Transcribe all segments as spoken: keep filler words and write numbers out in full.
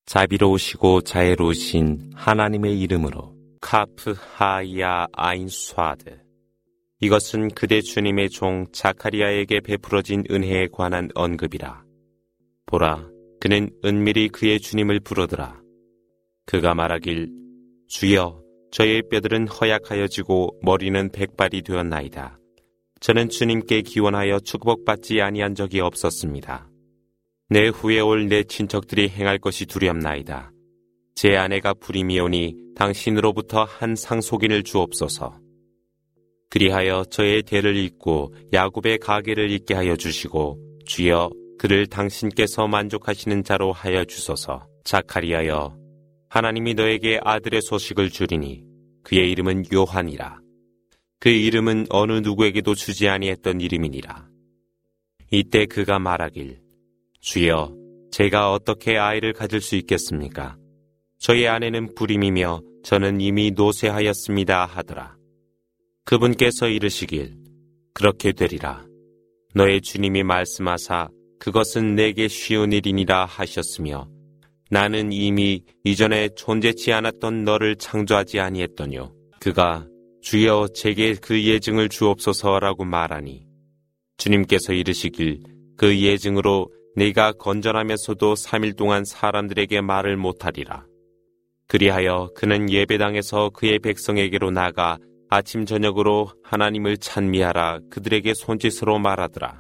자비로우시고 자애로우신 하나님의 이름으로. 카프 하야 아인 스와드. 이것은 그대 주님의 종 자카리아에게 베풀어진 은혜에 관한 언급이라. 보라, 그는 은밀히 그의 주님을 부르더라. 그가 말하길, 주여, 저의 뼈들은 허약하여지고 머리는 백발이 되었나이다. 저는 주님께 기원하여 축복받지 아니한 적이 없었습니다. 내 후에 올 내 친척들이 행할 것이 두렵나이다. 제 아내가 불임이오니 당신으로부터 한 상속인을 주옵소서. 그리하여 저의 대를 잇고 야곱의 가계를 잇게 하여 주시고, 주여, 그를 당신께서 만족하시는 자로 하여 주소서. 자카리아여, 하나님이 너에게 아들의 소식을 주리니 그의 이름은 요한이라. 그 이름은 어느 누구에게도 주지 아니했던 이름이니라. 이때 그가 말하길, 주여, 제가 어떻게 아이를 가질 수 있겠습니까? 저희 아내는 불임이며 저는 이미 노쇠하였습니다 하더라. 그분께서 이르시길, 그렇게 되리라. 너의 주님이 말씀하사 그것은 내게 쉬운 일이니라 하셨으며, 나는 이미 이전에 존재치 않았던 너를 창조하지 아니했더뇨. 그가 주여 제게 그 예증을 주옵소서라고 말하니, 주님께서 이르시길, 그 예증으로 네가 건전하면서도 삼 일 동안 사람들에게 말을 못하리라. 그리하여 그는 예배당에서 그의 백성에게로 나가 아침 저녁으로 하나님을 찬미하라 그들에게 손짓으로 말하더라.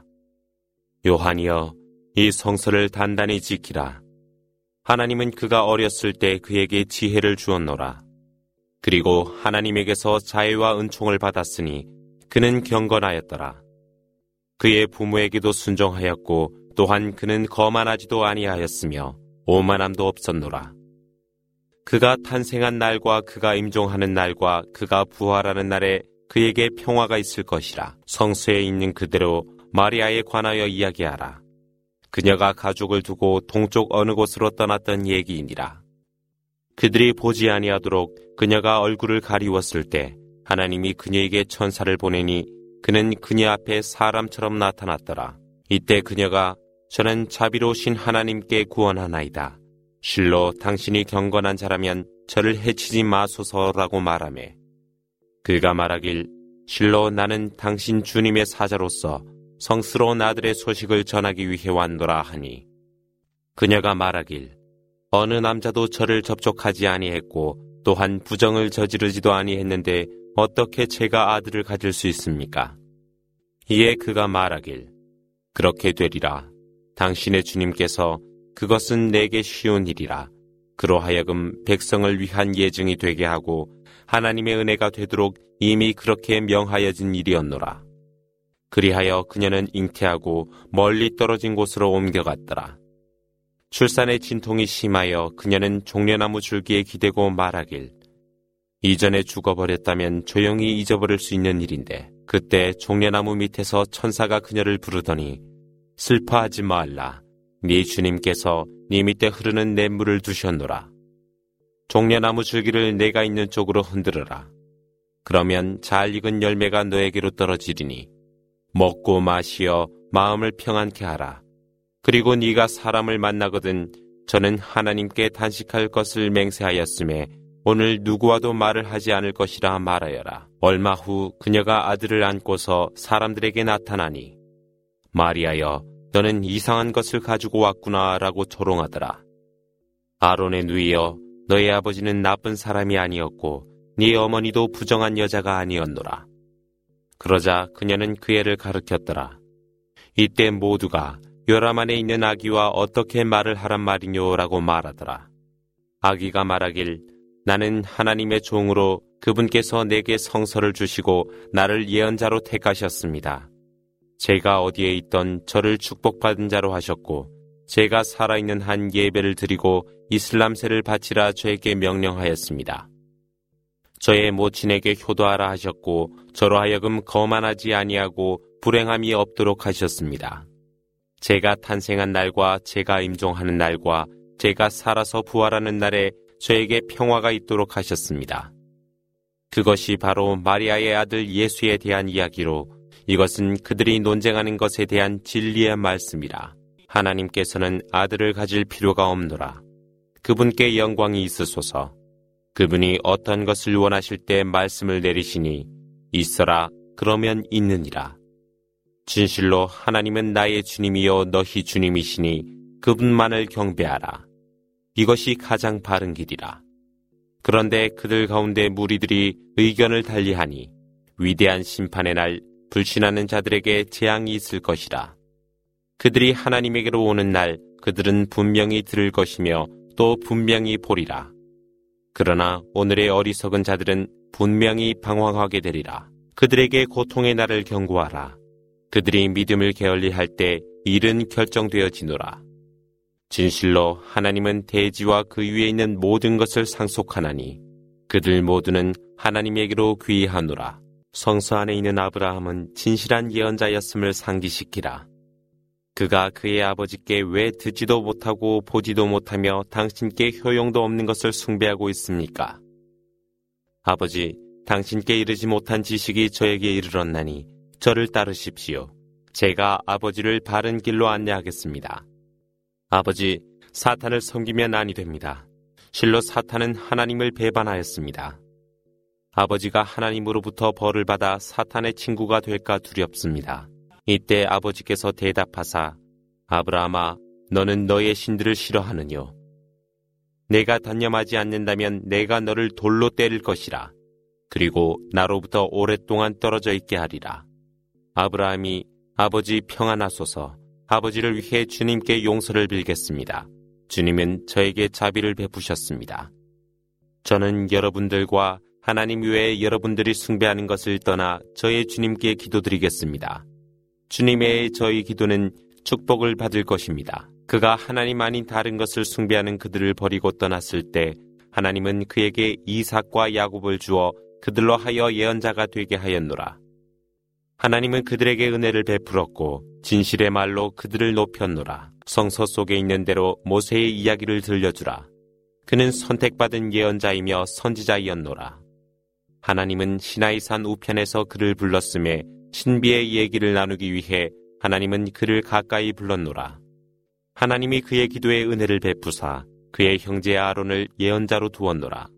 요한이여, 이 성서를 단단히 지키라. 하나님은 그가 어렸을 때 그에게 지혜를 주었노라. 그리고 하나님에게서 자애와 은총을 받았으니 그는 경건하였더라. 그의 부모에게도 순종하였고 또한 그는 거만하지도 아니하였으며 오만함도 없었노라. 그가 탄생한 날과 그가 임종하는 날과 그가 부활하는 날에 그에게 평화가 있을 것이라. 성서에 있는 그대로 마리아에 관하여 이야기하라. 그녀가 가족을 두고 동쪽 어느 곳으로 떠났던 얘기이니라. 그들이 보지 아니하도록 그녀가 얼굴을 가리웠을 때 하나님이 그녀에게 천사를 보내니 그는 그녀 앞에 사람처럼 나타났더라. 이때 그녀가 저는 자비로우신 하나님께 구원하나이다. 실로 당신이 경건한 자라면 저를 해치지 마소서라고 말하매, 그가 말하길, 실로 나는 당신 주님의 사자로서 성스러운 아들의 소식을 전하기 위해 왔노라 하니, 그녀가 말하길, 어느 남자도 저를 접촉하지 아니했고 또한 부정을 저지르지도 아니했는데 어떻게 제가 아들을 가질 수 있습니까? 이에 그가 말하길, 그렇게 되리라. 당신의 주님께서 그것은 내게 쉬운 일이라. 그로 하여금 백성을 위한 예증이 되게 하고 하나님의 은혜가 되도록 이미 그렇게 명하여진 일이었노라. 그리하여 그녀는 잉태하고 멀리 떨어진 곳으로 옮겨갔더라. 출산의 진통이 심하여 그녀는 종려나무 줄기에 기대고 말하길, 이전에 죽어버렸다면 조용히 잊어버릴 수 있는 일인데, 그때 종려나무 밑에서 천사가 그녀를 부르더니, 슬퍼하지 말라. 네 주님께서 네 밑에 흐르는 냇물을 두셨노라. 종려나무 줄기를 내가 있는 쪽으로 흔들어라. 그러면 잘 익은 열매가 너에게로 떨어지리니 먹고 마시어 마음을 평안케 하라. 그리고 네가 사람을 만나거든 저는 하나님께 단식할 것을 맹세하였음에 오늘 누구와도 말을 하지 않을 것이라 말하여라. 얼마 후 그녀가 아들을 안고서 사람들에게 나타나니, 마리아여, 너는 이상한 것을 가지고 왔구나 라고 조롱하더라. 아론의 누이여, 너의 아버지는 나쁜 사람이 아니었고 네 어머니도 부정한 여자가 아니었노라. 그러자 그녀는 그 애를 가르쳤더라. 이때 모두가 요람 안에 있는 아기와 어떻게 말을 하란 말이뇨라고 말하더라. 아기가 말하길, 나는 하나님의 종으로 그분께서 내게 성서를 주시고 나를 예언자로 택하셨습니다. 제가 어디에 있던 저를 축복받은 자로 하셨고 제가 살아있는 한 예배를 드리고 이슬람세를 바치라 저에게 명령하였습니다. 저의 모친에게 효도하라 하셨고 저로 하여금 거만하지 아니하고 불행함이 없도록 하셨습니다. 제가 탄생한 날과 제가 임종하는 날과 제가 살아서 부활하는 날에 저에게 평화가 있도록 하셨습니다. 그것이 바로 마리아의 아들 예수에 대한 이야기로 이것은 그들이 논쟁하는 것에 대한 진리의 말씀이라. 하나님께서는 아들을 가질 필요가 없노라. 그분께 영광이 있으소서. 그분이 어떤 것을 원하실 때 말씀을 내리시니 있어라 그러면 있느니라. 진실로 하나님은 나의 주님이요 너희 주님이시니 그분만을 경배하라. 이것이 가장 바른 길이라. 그런데 그들 가운데 무리들이 의견을 달리하니 위대한 심판의 날 불신하는 자들에게 재앙이 있을 것이라. 그들이 하나님에게로 오는 날 그들은 분명히 들을 것이며 또 분명히 보리라. 그러나 오늘의 어리석은 자들은 분명히 방황하게 되리라. 그들에게 고통의 날을 경고하라. 그들이 믿음을 게을리할 때 일은 결정되어지노라. 진실로 하나님은 대지와 그 위에 있는 모든 것을 상속하나니 그들 모두는 하나님에게로 귀의하노라. 성서 안에 있는 아브라함은 진실한 예언자였음을 상기시키라. 그가 그의 아버지께 왜 듣지도 못하고 보지도 못하며 당신께 효용도 없는 것을 숭배하고 있습니까? 아버지, 당신께 이르지 못한 지식이 저에게 이르렀나니 저를 따르십시오. 제가 아버지를 바른 길로 안내하겠습니다. 아버지, 사탄을 섬기면 아니 됩니다. 실로 사탄은 하나님을 배반하였습니다. 아버지가 하나님으로부터 벌을 받아 사탄의 친구가 될까 두렵습니다. 이때 아버지께서 대답하사 아브라함아 너는 너의 신들을 싫어하느뇨. 내가 단념하지 않는다면 내가 너를 돌로 때릴 것이라. 그리고 나로부터 오랫동안 떨어져 있게 하리라. 아브라함이 아버지 평안하소서. 아버지를 위해 주님께 용서를 빌겠습니다. 주님은 저에게 자비를 베푸셨습니다. 저는 여러분들과 하나님 외에 여러분들이 숭배하는 것을 떠나 저의 주님께 기도드리겠습니다. 주님의 저희 기도는 축복을 받을 것입니다. 그가 하나님 아닌 다른 것을 숭배하는 그들을 버리고 떠났을 때 하나님은 그에게 이삭과 야곱을 주어 그들로 하여 예언자가 되게 하였노라. 하나님은 그들에게 은혜를 베풀었고 진실의 말로 그들을 높였노라. 성서 속에 있는 대로 모세의 이야기를 들려주라. 그는 선택받은 예언자이며 선지자이었노라. 하나님은 시나이산 우편에서 그를 불렀음에 신비의 얘기를 나누기 위해 하나님은 그를 가까이 불렀노라. 하나님이 그의 기도에 은혜를 베푸사 그의 형제 아론을 예언자로 두었노라.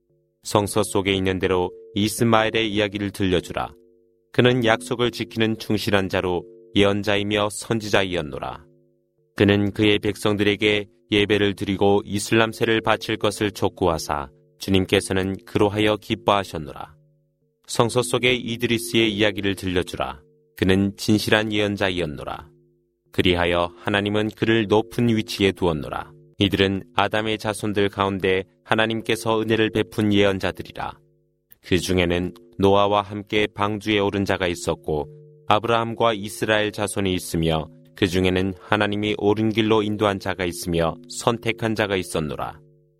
성서 속에 있는 대로 이스마엘의 이야기를 들려주라. 그는 약속을 지키는 충실한 자로 예언자이며 선지자이었노라. 그는 그의 백성들에게 예배를 드리고 이슬람세를 바칠 것을 촉구하사 주님께서는 그로 하여 기뻐하셨노라. 성서 속에 이드리스의 이야기를 들려주라. 그는 진실한 예언자이었노라. 그리하여 하나님은 그를 높은 위치에 두었노라. 이들은 아담의 자손들 가운데 하나님께서 은혜를 베푼 예언자들이라. 그 중에는 노아와 함께 방주에 오른 자가 있었고 아브라함과 이스라엘 자손이 있으며 그 중에는 하나님이 옳은 길로 인도한 자가 있으며 선택한 자가 있었노라.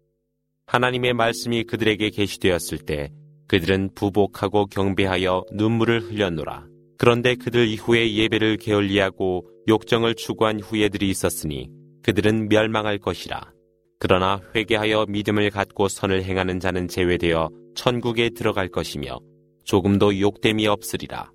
하나님의 말씀이 그들에게 계시되었을 때 그들은 부복하고 경배하여 눈물을 흘렸노라. 그런데 그들 이후에 예배를 게을리하고 욕정을 추구한 후예들이 있었으니 그들은 멸망할 것이라. 그러나 회개하여 믿음을 갖고 선을 행하는 자는 제외되어 천국에 들어갈 것이며 조금도 욕됨이 없으리라.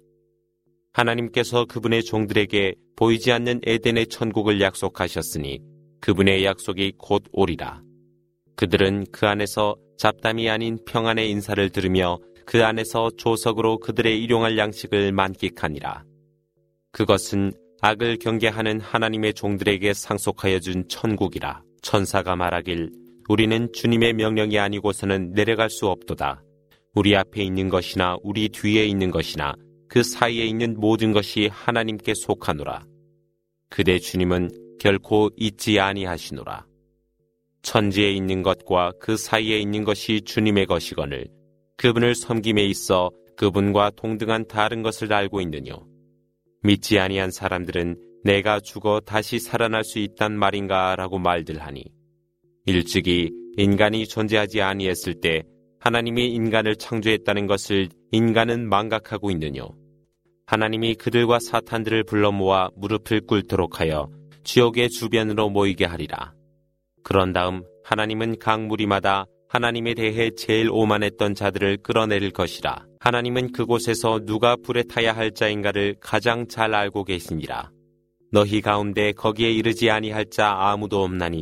하나님께서 그분의 종들에게 보이지 않는 에덴의 천국을 약속하셨으니 그분의 약속이 곧 오리라. 그들은 그 안에서 잡담이 아닌 평안의 인사를 들으며 그 안에서 조석으로 그들의 일용할 양식을 만끽하니라. 그것은 악을 경계하는 하나님의 종들에게 상속하여 준 천국이라. 천사가 말하길 우리는 주님의 명령이 아니고서는 내려갈 수 없도다. 우리 앞에 있는 것이나 우리 뒤에 있는 것이나 그 사이에 있는 모든 것이 하나님께 속하노라. 그대 주님은 결코 잊지 아니하시노라. 천지에 있는 것과 그 사이에 있는 것이 주님의 것이거늘 그분을 섬김에 있어 그분과 동등한 다른 것을 알고 있느뇨. 믿지 아니한 사람들은 내가 죽어 다시 살아날 수 있단 말인가 라고 말들 하니 일찍이 인간이 존재하지 아니했을 때 하나님이 인간을 창조했다는 것을 인간은 망각하고 있느뇨. 하나님이 그들과 사탄들을 불러 모아 무릎을 꿇도록 하여 지옥의 주변으로 모이게 하리라. 그런 다음 하나님은 각 무리마다 하나님에 대해 제일 오만했던 자들을 끌어내릴 것이라. 하나님은 그곳에서 누가 불에 타야 할 자인가를 가장 잘 알고 계시니라. 너희 가운데 거기에 이르지 아니할 자 아무도 없나니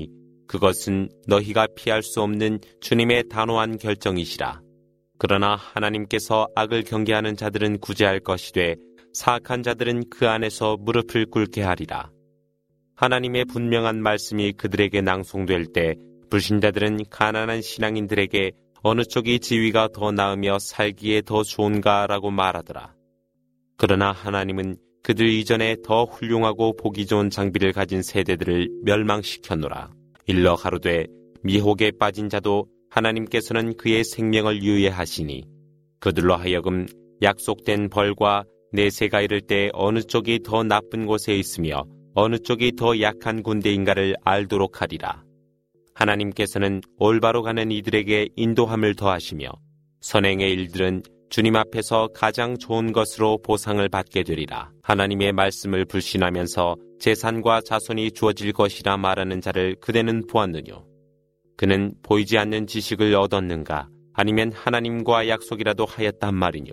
그것은 너희가 피할 수 없는 주님의 단호한 결정이시라. 그러나 하나님께서 악을 경계하는 자들은 구제할 것이되 사악한 자들은 그 안에서 무릎을 꿇게 하리라. 하나님의 분명한 말씀이 그들에게 낭송될 때 불신자들은 가난한 신앙인들에게 어느 쪽이 지위가 더 나으며 살기에 더 좋은가라고 말하더라. 그러나 하나님은 그들 이전에 더 훌륭하고 보기 좋은 장비를 가진 세대들을 멸망시켰노라. 일러 가로되 미혹에 빠진 자도 하나님께서는 그의 생명을 유예하시니 그들로 하여금 약속된 벌과 내세가 이를 때 어느 쪽이 더 나쁜 곳에 있으며 어느 쪽이 더 약한 군대인가를 알도록 하리라. 하나님께서는 올바로 가는 이들에게 인도함을 더하시며 선행의 일들은 주님 앞에서 가장 좋은 것으로 보상을 받게 되리라. 하나님의 말씀을 불신하면서 재산과 자손이 주어질 것이라 말하는 자를 그대는 보았느뇨. 그는 보이지 않는 지식을 얻었는가 아니면 하나님과 약속이라도 하였단 말이뇨.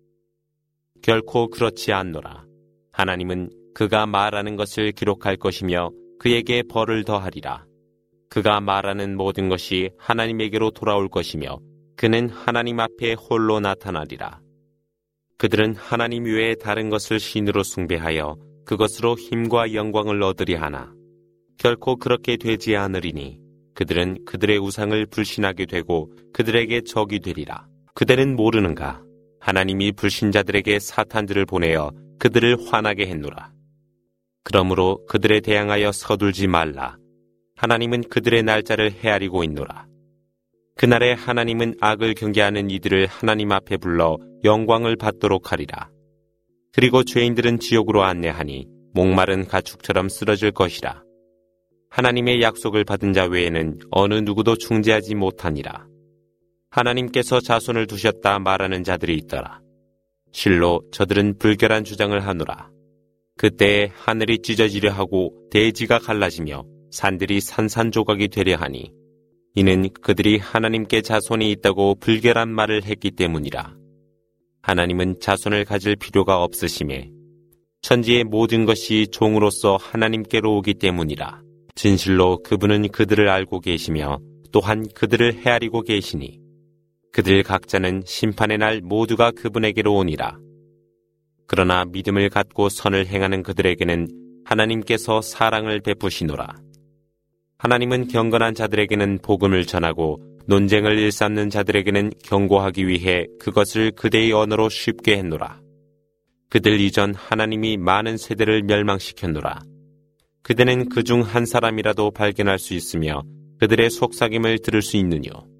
결코 그렇지 않노라. 하나님은 그가 말하는 것을 기록할 것이며 그에게 벌을 더하리라. 그가 말하는 모든 것이 하나님에게로 돌아올 것이며 그는 하나님 앞에 홀로 나타나리라. 그들은 하나님 외에 다른 것을 신으로 숭배하여 그것으로 힘과 영광을 얻으려 하나 결코 그렇게 되지 않으리니 그들은 그들의 우상을 불신하게 되고 그들에게 적이 되리라. 그들은 모르는가? 하나님이 불신자들에게 사탄들을 보내어 그들을 화나게 했노라. 그러므로 그들에 대항하여 서둘지 말라. 하나님은 그들의 날짜를 헤아리고 있노라. 그날에 하나님은 악을 경계하는 이들을 하나님 앞에 불러 영광을 받도록 하리라. 그리고 죄인들은 지옥으로 안내하니 목마른 가축처럼 쓰러질 것이라. 하나님의 약속을 받은 자 외에는 어느 누구도 중재하지 못하니라. 하나님께서 자손을 두셨다 말하는 자들이 있더라. 실로 저들은 불결한 주장을 하노라. 그때에 하늘이 찢어지려 하고 대지가 갈라지며 산들이 산산조각이 되려 하니 이는 그들이 하나님께 자손이 있다고 불결한 말을 했기 때문이라. 하나님은 자손을 가질 필요가 없으심에 천지의 모든 것이 종으로서 하나님께로 오기 때문이라. 진실로 그분은 그들을 알고 계시며 또한 그들을 헤아리고 계시니 그들 각자는 심판의 날 모두가 그분에게로 오니라. 그러나 믿음을 갖고 선을 행하는 그들에게는 하나님께서 사랑을 베푸시노라. 하나님은 경건한 자들에게는 복음을 전하고 논쟁을 일삼는 자들에게는 경고하기 위해 그것을 그대의 언어로 쉽게 했노라. 그들 이전 하나님이 많은 세대를 멸망시켰노라. 그대는 그중 한 사람이라도 발견할 수 있으며 그들의 속삭임을 들을 수 있느뇨.